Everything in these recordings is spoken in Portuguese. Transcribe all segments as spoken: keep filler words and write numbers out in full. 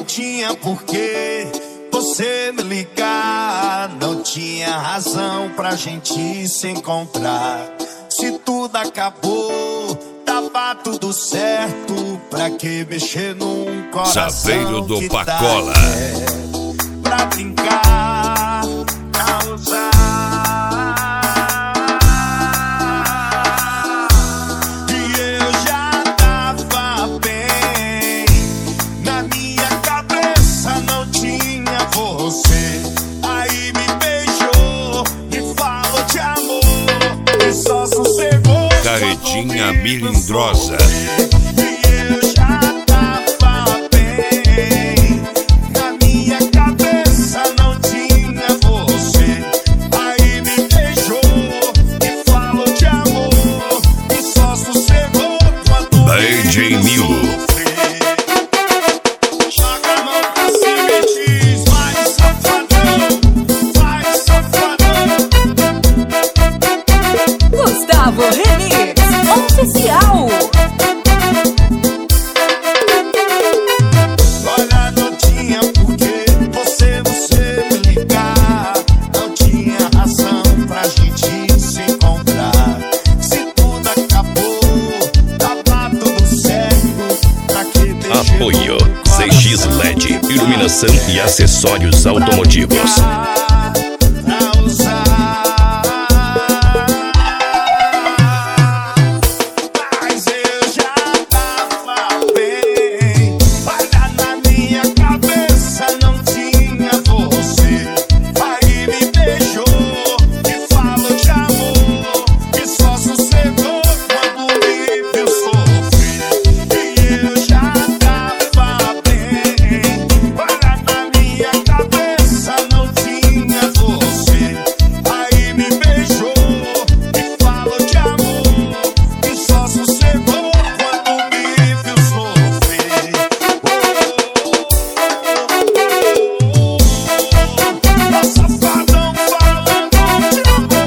não tinha porquê você me ligar, não tinha razão pra gente se encontrar. Se tudo acabou, tava tudo certo, pra que mexer num coração Saveiro do que Pacola. tá é, pra brincar, pra usar. E eu já tava bem, na minha cabeça não tinha você. Aí me beijou, me falou de amor, e só sossegou. Carretinha melindrosa. E eu já tava bem, na minha cabeça não tinha você. Aí me beijou, me falou de amor, e só sossegou quando D J Milo. Joga a mão pra cima e diz: vai safadão, vai safadão. Gustavo Remix Oficial. Olha, não tinha porquê você, você me ligar, não tinha razão pra gente se encontrar. Se tudo acabou, tava tudo certo, pra que mexer Apoio no C X L E D, iluminação e acessórios automotivos. pra usar. Mas eu já tava bem, olha, na minha cabeça não tinha você. Aí me beijou, me falou de amor, e só sossegou quando me viu sofrer. E eu já tava bem, olha, na minha cabeça não tinha você. Aí me beijou, me falou de amor, e só sossegou quando me viu sofrer. Tá safadão falando de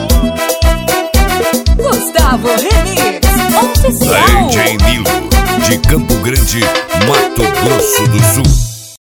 amor. Gustavo Remix Oficial. D J Milo, de Campo Grande, Mato Grosso do Sul.